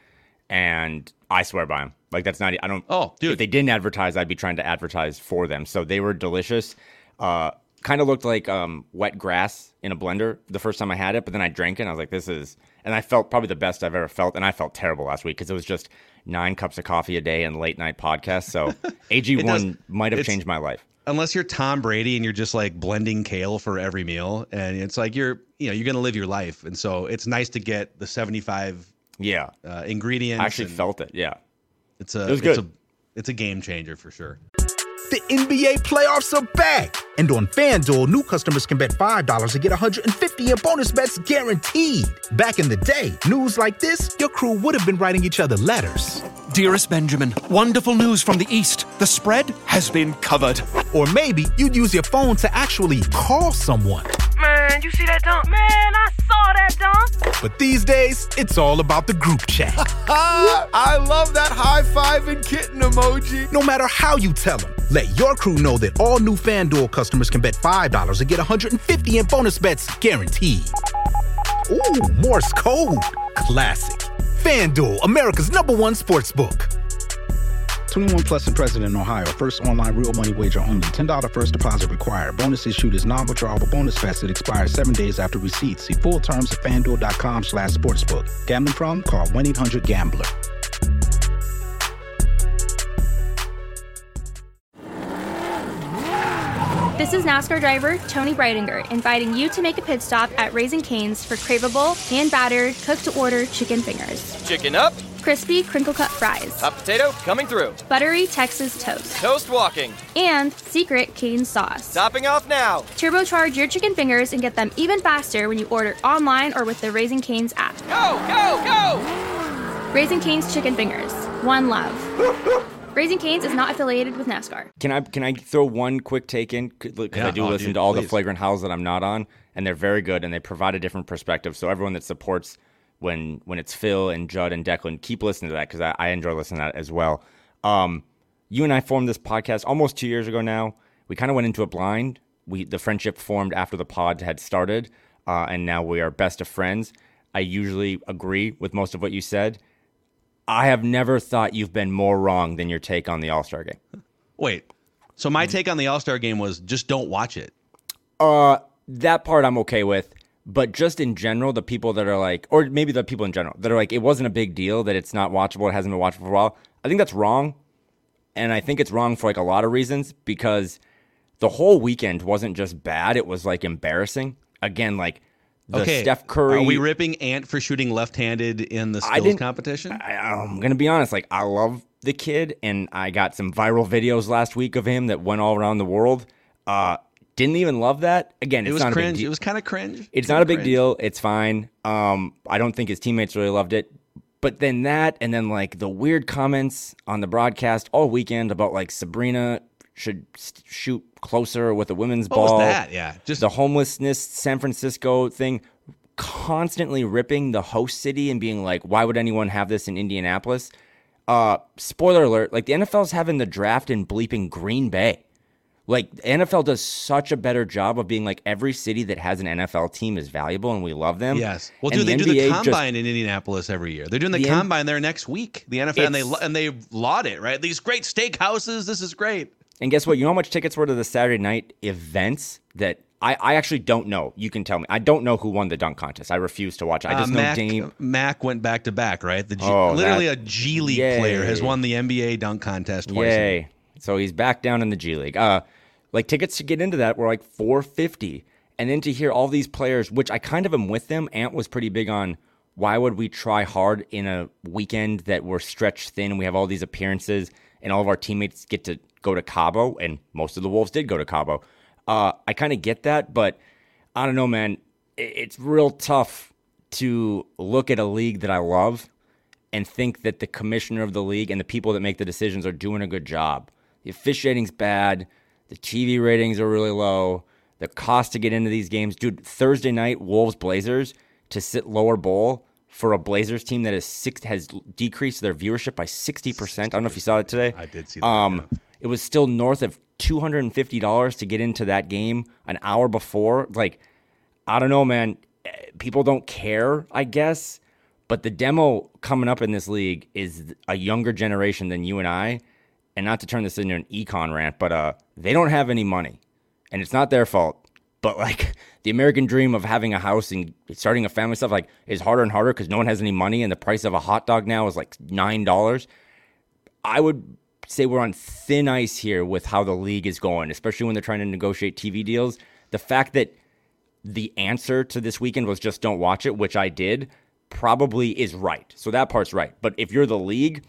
and I swear by him. Like, that's not, I don't, Oh, dude. if they didn't advertise, I'd be trying to advertise for them. So they were delicious. Uh, kind of looked like um, wet grass in a blender the first time I had it, but then I drank it, and I was like, this is, and I felt probably the best I've ever felt, and I felt terrible last week because it was just nine cups of coffee a day and late night podcasts. So A G one might have it's- changed my life. Unless you're Tom Brady and you're just like blending kale for every meal, and it's like you're, you know, you're gonna live your life, and so it's nice to get the seventy-five Yeah. uh, ingredients. I actually and felt it. Yeah. it's a, it was it's good. a, it's a game changer for sure. The N B A playoffs are back. And on FanDuel, new customers can bet five dollars and get one hundred fifty in bonus bets guaranteed. Back in the day, news like this, your crew would have been writing each other letters. Dearest Benjamin, wonderful news from the East. The spread has been covered. Or maybe you'd use your phone to actually call someone. Man, you see that dunk? Man, I saw that dunk. But these days, it's all about the group chat. I love that high five and kitten emoji. No matter how you tell them, let your crew know that all new FanDuel customers can bet five dollars and get one hundred fifty in bonus bets guaranteed. Ooh, Morse code. Classic. FanDuel, America's number one sports book. twenty-one plus and present in Ohio. First online real money wager only. ten dollars first deposit required. Bonus issued is non-withdrawable bonus vest that expires seven days after receipt. See full terms at FanDuel.com slash sportsbook. Gambling problem? Call one eight hundred gambler. This is NASCAR driver Tony Breidinger inviting you to make a pit stop at Raising Cane's for craveable, hand-battered, cooked-to-order chicken fingers. Chicken up, Crispy, crinkle-cut fries. hot potato coming through, Buttery Texas toast. toast walking, And secret Cane sauce. topping off now. Turbocharge your chicken fingers and get them even faster when you order online or with the Raising Cane's app. Go, go, go! Raising Cane's Chicken Fingers. One love. Raising Cane's is not affiliated with NASCAR. Can I can I throw one quick take in? Because Yeah, I do oh, listen dude, to all the please. flagrant howls that I'm not on, and they're very good, and they provide a different perspective. So everyone that supports when when it's Phil and Judd and Declan, keep listening to that because I, I enjoy listening to that as well. Um, you and I formed this podcast almost two years ago now. We kind of went into it blind. We the friendship formed after the pod had started, uh, and now we are best of friends. I usually agree with most of what you said. I have never thought you've been more wrong than your take on the All-Star game. Wait, so my take on the All-Star game was just don't watch it. Uh, that part I'm okay with, but just in general, the people that are like, or maybe the people in general that are like, it wasn't a big deal that it's not watchable, it hasn't been watchable for a while. I think that's wrong, and I think it's wrong for like a lot of reasons because the whole weekend wasn't just bad; it was like embarrassing. Again, like the Okay, Steph Curry. Are we ripping Ant for shooting left-handed in the I skills didn't- competition? I, I'm gonna be honest. Like, I love the kid, and I got some viral videos last week of him that went all around the world. Uh, didn't even love that. Again, it it's was not a big cringe. deal. It was kind of cringe. It's Kinda not a big cringe. deal. It's fine. Um, I don't think his teammates really loved it. But then that, and then like the weird comments on the broadcast all weekend about like Sabrina should shoot closer with a women's what ball. What was that? Yeah. Just the homelessness San Francisco thing, constantly ripping the host city and being like, why would anyone have this in Indianapolis? Uh, spoiler alert, like the N F L's having the draft in bleeping Green Bay. Like, the N F L does such a better job of being like, every city that has an N F L team is valuable and we love them. Yes. Well, and dude, they the do the N B A combine just, in Indianapolis every year. They're doing the, the combine N- there next week. The N F L, and they and they laud it, right? These great steakhouses. This is great. And guess what? You know how much tickets were to the Saturday night events that I, I actually don't know. You can tell me. I don't know who won the dunk contest. I refuse to watch. I just uh, know Mac, Dame. Mac went back to back, right? The G, oh, literally that, a G League yay. player has won the N B A dunk contest twice. Yay. So he's back down in the G League. Uh, like tickets to get into that were like four fifty. And then to hear all these players, which I kind of am with them. Ant was pretty big on why would we try hard in a weekend that we're stretched thin and we have all these appearances and all of our teammates get to go to Cabo, and most of the Wolves did go to Cabo. Uh, I kind of get that, but I don't know, man. It's real tough to look at a league that I love and think that the commissioner of the league and the people that make the decisions are doing a good job. The officiating's bad. The T V ratings are really low. The cost to get into these games. Dude, Thursday night, Wolves-Blazers to sit lower bowl for a Blazers team that is six, has decreased their viewership by sixty percent. I don't know if you saw it today. I did see that. Um, yeah. It was still north of two hundred fifty dollars to get into that game an hour before. Like, I don't know, man. People don't care, I guess. But the demo coming up in this league is a younger generation than you and I. And not to turn this into an econ rant, but uh, they don't have any money. And it's not their fault. But, like, the American dream of having a house and starting a family stuff, like, is harder and harder because no one has any money. And the price of a hot dog now is, like, nine dollars. I would say we're on thin ice here with how the league is going, especially when they're trying to negotiate T V deals. The fact that the answer to this weekend was just don't watch it, which I did, probably is right. So that part's right. But if you're the league,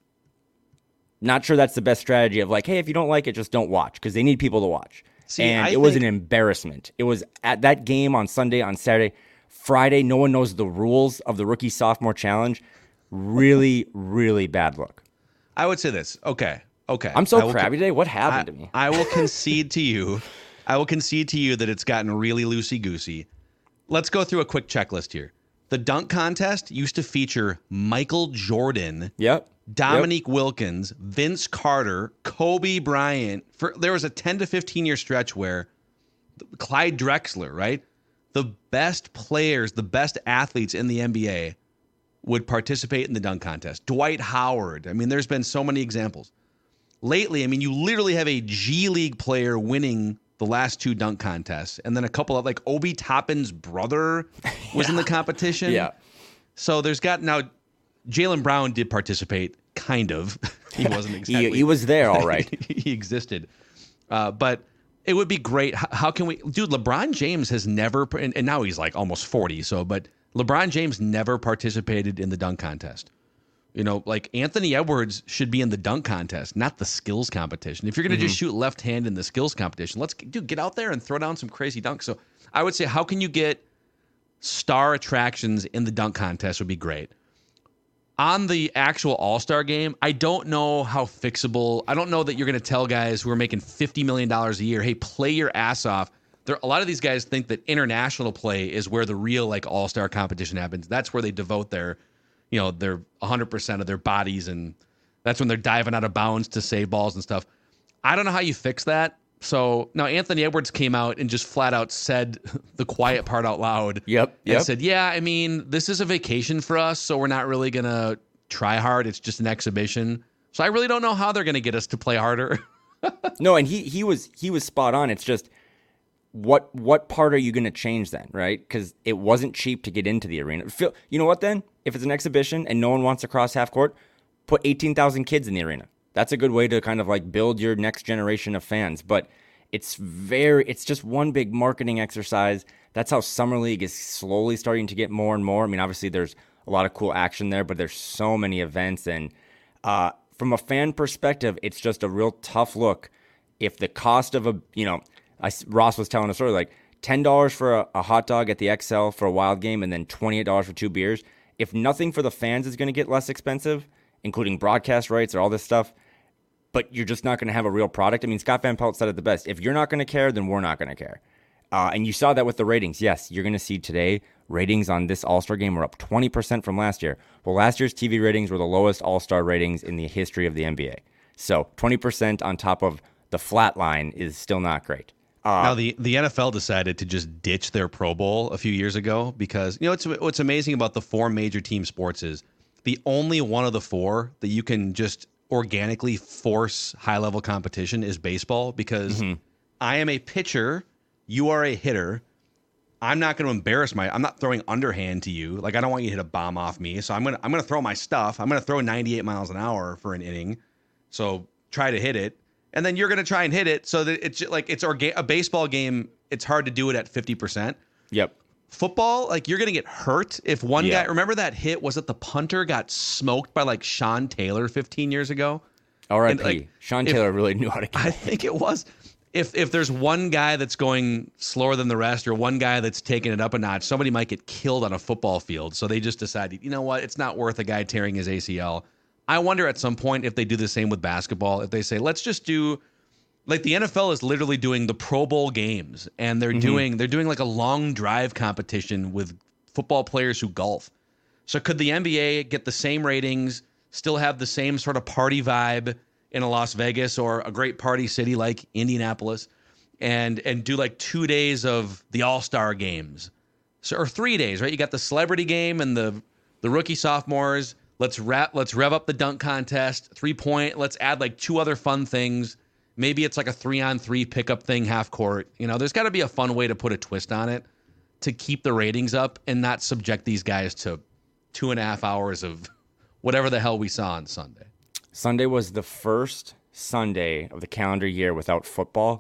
not sure that's the best strategy of like, hey, if you don't like it, just don't watch because they need people to watch. See, and I it think... was an embarrassment. It was at that game on Sunday, on Saturday, Friday. No one knows the rules of the rookie sophomore challenge. Really, really bad look. I would say this. Okay. Okay. I'm so will, crabby today. What happened I, to me? I will concede to you. I will concede to you that it's gotten really loosey-goosey. Let's go through a quick checklist here. The dunk contest used to feature Michael Jordan. Yep. Dominique yep. Wilkins, Vince Carter, Kobe Bryant. For there was a ten to fifteen year stretch where Clyde Drexler, right? The best players, the best athletes in the N B A would participate in the dunk contest. Dwight Howard. I mean, there's been so many examples. Lately, I mean, you literally have a G League player winning the last two dunk contests. And then a couple of, like, Obi Toppin's brother was yeah. in the competition. Yeah. So there's got, now, Jaylen Brown did participate, kind of. He wasn't exactly. he, he was there, all right. He existed. Uh, but it would be great. How, how can we, dude, LeBron James has never, and, and now he's like almost forty, so, but LeBron James never participated in the dunk contest. You know, like Anthony Edwards should be in the dunk contest, not the skills competition. If you're going to mm-hmm. just shoot left hand in the skills competition, let's dude, get out there and throw down some crazy dunks. So I would say, how can you get star attractions in the dunk contest would be great. On the actual All-Star game, I don't know how fixable. I don't know that you're going to tell guys who are making fifty million dollars a year, hey, play your ass off. There, a lot of these guys think that international play is where the real like All-Star competition happens. That's where they devote their, you know, their one hundred percent of their bodies, and that's when they're diving out of bounds to save balls and stuff. I don't know how you fix that. So now Anthony Edwards came out and just flat out said the quiet part out loud. Yep. And yep. said, yeah, I mean, this is a vacation for us, so we're not really going to try hard. It's just an exhibition. So I really don't know how they're going to get us to play harder. No, and he he was he was spot on. It's just what what part are you going to change then, right? Because it wasn't cheap to get into the arena. Phil, you know what then? If it's an exhibition and no one wants to cross half court, put eighteen thousand kids in the arena. That's a good way to kind of like build your next generation of fans. But it's very, it's just one big marketing exercise. That's how Summer League is slowly starting to get more and more. I mean, obviously there's a lot of cool action there, but there's so many events. And uh, from a fan perspective, it's just a real tough look. If the cost of a, you know, I, Ross was telling a story like ten dollars for a, a hot dog at the X L for a Wild game and then twenty-eight dollars for two beers. if nothing for the fans is going to get less expensive, including broadcast rights or all this stuff, but you're just not going to have a real product. I mean, Scott Van Pelt said it the best. If you're not going to care, then we're not going to care. Uh, and you saw that with the ratings. Yes, you're going to see today ratings on this All-Star game were up twenty percent from last year. Well, last year's T V ratings were the lowest All-Star ratings in the history of the N B A. So twenty percent on top of the flat line is still not great. Uh, now, the, the N F L decided to just ditch their Pro Bowl a few years ago because, you know, what's, what's amazing about the four major team sports is the only one of the four that you can just organically force high-level competition is baseball because mm-hmm. I am a pitcher, you are a hitter. I'm not going to embarrass my. I'm not throwing underhand to you. Like I don't want you to hit a bomb off me. So I'm gonna I'm gonna throw my stuff. I'm gonna throw ninety-eight miles an hour for an inning. So try to hit it, and then you're gonna try and hit it. So that it's like it's orga- a baseball game. It's hard to do it at fifty percent. Yep. Football, like you're gonna get hurt if one yeah. guy. Remember that hit? Was it the punter got smoked by like Sean Taylor fifteen years ago? R I P Like, Sean Taylor if, really knew how to kill. I think it was. If if there's one guy that's going slower than the rest or one guy that's taking it up a notch, somebody might get killed on a football field. So they just decided, you know what, it's not worth a guy tearing his A C L. I wonder at some point if they do the same with basketball, if they say, let's just do, like the N F L is literally doing the Pro Bowl games, and they're mm-hmm. doing they're doing like a long drive competition with football players who golf. So could the N B A get the same ratings, still have the same sort of party vibe in a Las Vegas or a great party city like Indianapolis, and and do like two days of the All-Star games, so or three days, right? You got the celebrity game and the the rookie sophomores. Let's wrap. Let's rev up the dunk contest, three point. Let's add like two other fun things. Maybe it's like a three on three pickup thing, half court. You know, there's got to be a fun way to put a twist on it to keep the ratings up and not subject these guys to two and a half hours of whatever the hell we saw on Sunday. Sunday was the first Sunday of the calendar year without football,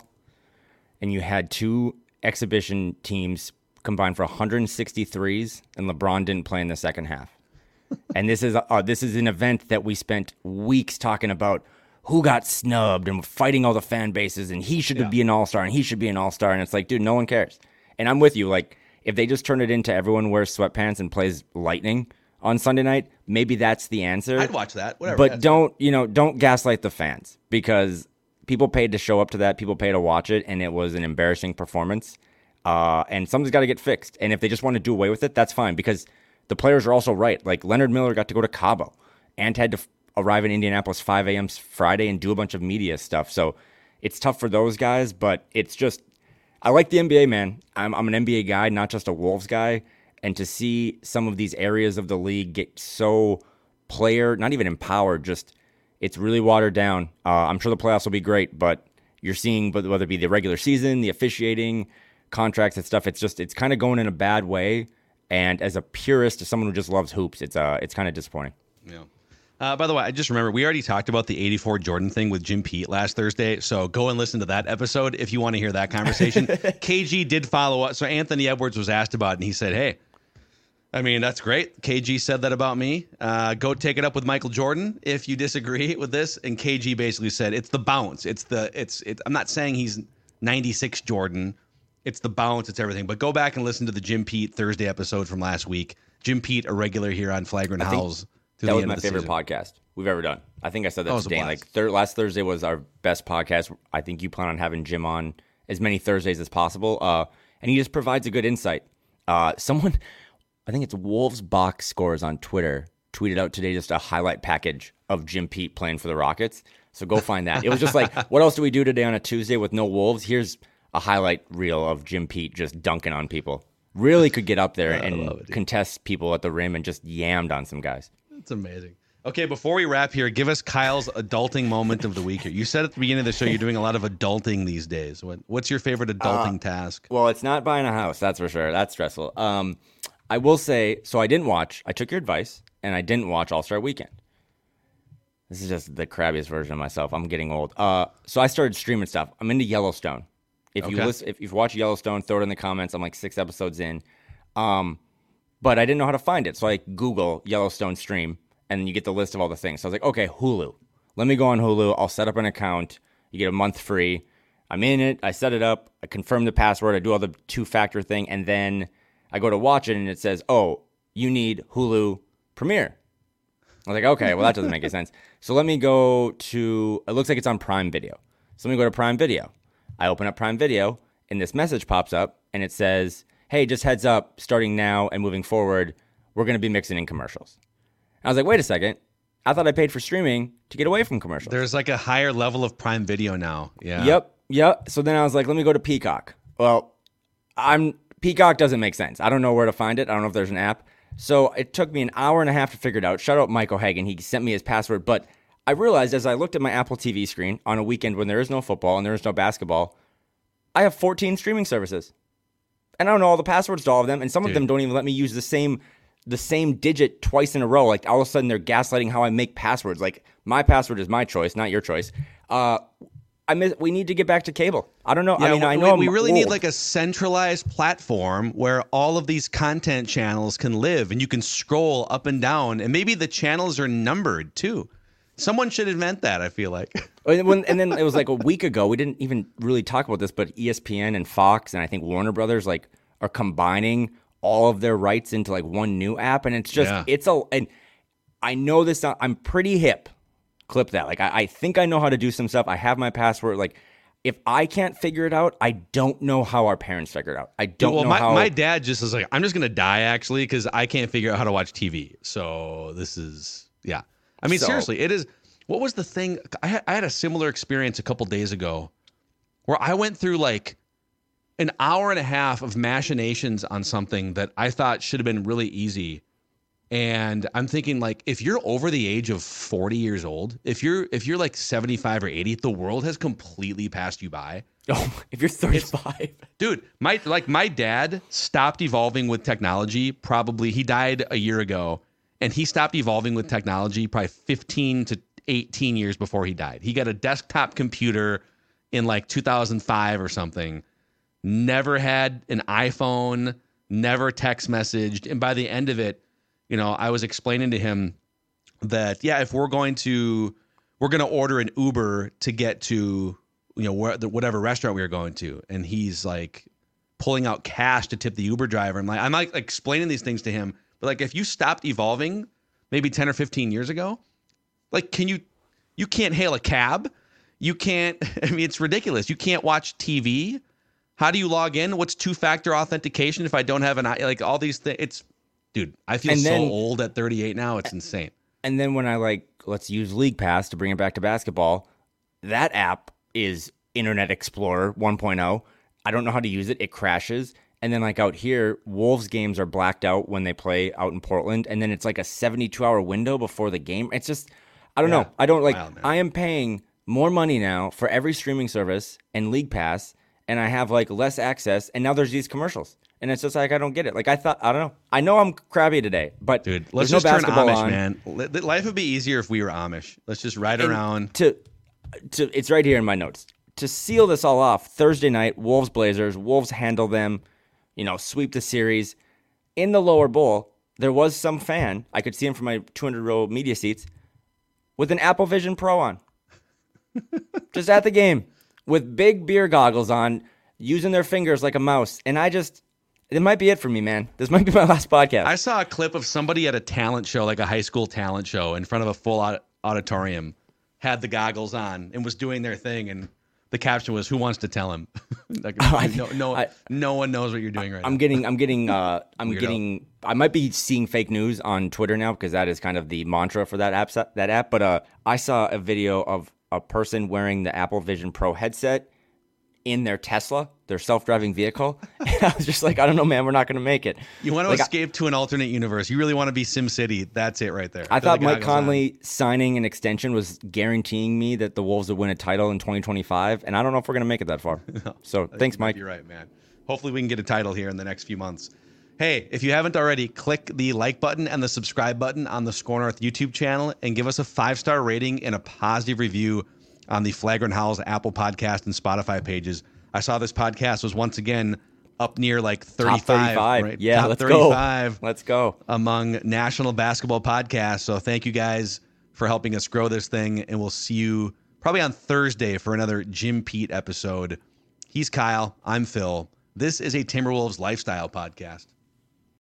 and you had two exhibition teams combined for one hundred sixty threes, and LeBron didn't play in the second half. And this is uh, this is an event that we spent weeks talking about who got snubbed and fighting all the fan bases, and he should yeah. be an all-star, and he should be an all-star, and it's like, dude, no one cares. And I'm with you. Like, if they just turn it into everyone wears sweatpants and plays Lightning on Sunday night, maybe that's the answer. I'd watch that. Whatever. But don't, you know, don't gaslight the fans, because people paid to show up to that. People paid to watch it, and it was an embarrassing performance. Uh, and something's got to get fixed. And if they just want to do away with it, that's fine, because the players are also right. Like Leonard Miller got to go to Cabo and had to f- arrive in Indianapolis five a.m. Friday and do a bunch of media stuff. So it's tough for those guys, but it's just, I like the N B A, man. I'm, I'm an N B A guy, not just a Wolves guy. And to see some of these areas of the league get so player, not even empowered, just it's really watered down. Uh, I'm sure the playoffs will be great, but you're seeing, whether it be the regular season, the officiating, contracts and stuff, it's just, it's kind of going in a bad way. And as a purist, as someone who just loves hoops, it's uh, it's kind of disappointing. Yeah. Uh, by the way, I just remember we already talked about the eighty-four Jordan thing with Jim Pete last Thursday. So go and listen to that episode if you want to hear that conversation. K G did follow up. So Anthony Edwards was asked about it, and he said, hey, I mean, that's great. K G said that about me. Uh, go take it up with Michael Jordan if you disagree with this. And K G basically said it's the bounce. It's the it's. It, I'm not saying he's ninety-six Jordan. It's the bounce. It's everything. But go back and listen to the Jim Pete Thursday episode from last week. Jim Pete, a regular here on Flagrant Howls. That was my favorite season. podcast we've ever done. I think I said that, that to Dan. Like thir- last Thursday was our best podcast. I think you plan on having Jim on as many Thursdays as possible. Uh, and he just provides a good insight. Uh, someone, I think it's Wolves Box Scores on Twitter, tweeted out today just a highlight package of Jim Pete playing for the Rockets. So go find that. It was just like, what else do we do today on a Tuesday with no Wolves? Here's a highlight reel of Jim Pete just dunking on people. Really could get up there yeah, and it, contest people at the rim and just yammed on some guys. It's amazing. Okay, before we wrap here, give us Kyle's adulting moment of the week here. You said at the beginning of the show you're doing a lot of adulting these days. What, what's your favorite adulting uh, task? Well, it's not buying a house, that's for sure. That's stressful. Um, I will say, so I didn't watch. I took your advice, and I didn't watch All-Star Weekend. This is just the crabbiest version of myself. I'm getting old. Uh, so I started streaming stuff. I'm into Yellowstone. If okay. you listen, if you've watched Yellowstone, throw it in the comments. I'm like six episodes in. Um, but I didn't know how to find it. So I Google Yellowstone stream, and you get the list of all the things. So I was like, okay, Hulu. Let me go on Hulu. I'll set up an account. You get a month free. I'm in it. I set it up. I confirm the password. I do all the two-factor thing. And then I go to watch it, and it says, oh, you need Hulu Premiere. I was like, okay, well, that doesn't make any sense. So let me go to, it looks like it's on Prime Video. So let me go to Prime Video. I open up Prime Video, and this message pops up, and it says, hey, just heads up, starting now and moving forward, we're going to be mixing in commercials. And I was like, wait a second. I thought I paid for streaming to get away from commercials. There's like a higher level of Prime Video now. Yeah. Yep, yep. So then I was like, let me go to Peacock. Well, I'm Peacock doesn't make sense. I don't know where to find it. I don't know if there's an app. So it took me an hour and a half to figure it out. Shout out Mike O'Hagan. He sent me his password. But I realized as I looked at my Apple T V screen on a weekend when there is no football and there is no basketball, I have fourteen streaming services. And I don't know all the passwords to all of them. And some Dude. of them don't even let me use the same the same digit twice in a row. Like all of a sudden they're gaslighting how I make passwords. Like my password is my choice, not your choice. Uh, I miss, we need to get back to cable. I don't know. Yeah, I mean, we, I know we I'm really old. need like a centralized platform where all of these content channels can live and you can scroll up and down, and maybe the channels are numbered too. Someone should invent that, I feel like. and, when, and then it was like a week ago. We didn't even really talk about this, but E S P N and Fox and I think Warner Brothers like are combining all of their rights into like one new app, and it's just yeah. it's a. And I know this. I'm pretty hip. Clip that. Like I, I think I know how to do some stuff. I have my password. Like if I can't figure it out, I don't know how our parents figured it out. I don't well, know my, how. My dad just was like, I'm just gonna die actually because I can't figure out how to watch T V. So this is yeah. I mean so, seriously, it is. What was the thing? I had, I had a similar experience a couple days ago where I went through like an hour and a half of machinations on something that I thought should have been really easy. And I'm thinking like, if you're over the age of forty years old, if you're if you're like seventy-five or eighty, the world has completely passed you by. Oh, if you're thirty-five, dude, my like my dad stopped evolving with technology. Probably he died a year ago, and he stopped evolving with technology probably fifteen to eighteen years before he died. He got a desktop computer in like two thousand five or something. Never had an iPhone. Never text messaged, and by the end of it, you know, I was explaining to him that, yeah, if we're going to, we're going to order an Uber to get to, you know, where, whatever restaurant we were going to. And he's like pulling out cash to tip the Uber driver. I'm like, I'm like explaining these things to him. But like, if you stopped evolving maybe ten or fifteen years ago, like, can you, you can't hail a cab. You can't, I mean, it's ridiculous. You can't watch T V. How do you log in? What's two-factor authentication if I don't have an, like all these things? It's, Dude, I feel then, so old at thirty-eight now. It's insane. And then when I like, let's use League Pass to bring it back to basketball, that app is Internet Explorer one point oh. I don't know how to use it. It crashes. And then like out here, Wolves games are blacked out when they play out in Portland. And then it's like a seventy-two hour window before the game. It's just, I don't yeah, know. I don't like, wild, I am paying more money now for every streaming service and League Pass. And I have like less access. And now there's these commercials. And it's just like, I don't get it. Like, I thought, I don't know. I know I'm crabby today, but dude, let's there's just no turn basketball Amish, on. man. Life would be easier if we were Amish. Let's just ride and around. To, to, it's right here in my notes. To seal this all off, Thursday night, Wolves Blazers. Wolves handle them, you know, sweep the series. In the lower bowl, there was some fan, I could see him from my two hundred row media seats, with an Apple Vision Pro on. Just at the game, with big beer goggles on, using their fingers like a mouse. And I just... It might be it for me, man. This might be my last podcast. I saw a clip of somebody at a talent show, like a high school talent show, in front of a full auditorium, had the goggles on and was doing their thing, and the caption was, "Who wants to tell him?" Like, oh, no, no, I, no one knows what you're doing right I'm now. Getting, I'm getting, uh, I'm Weirdo. getting. I might be seeing fake news on Twitter now because that is kind of the mantra for that app. That app, but uh, I saw a video of a person wearing the Apple Vision Pro headset in their Tesla, their self-driving vehicle. And I was just like, I don't know, man, we're not going to make it. You want to like, escape I, to an alternate universe. You really want to be SimCity. That's it right there. I thought Mike Conley on. signing an extension was guaranteeing me that the Wolves would win a title in twenty twenty-five, and I don't know if we're going to make it that far. No, so thanks, Mike. You're right, man. Hopefully we can get a title here in the next few months. Hey, if you haven't already, click the like button and the subscribe button on the Score North YouTube channel and give us a five-star rating and a positive review on the Flagrant Howls Apple Podcast and Spotify pages. I saw this podcast was once again up near like thirty-five. Top thirty-five. Right? Yeah, Top let's thirty-five go. Let's go. Among national basketball podcasts. So thank you guys for helping us grow this thing. And we'll see you probably on Thursday for another Jim Pete episode. He's Kyle. I'm Phil. This is a Timberwolves lifestyle podcast.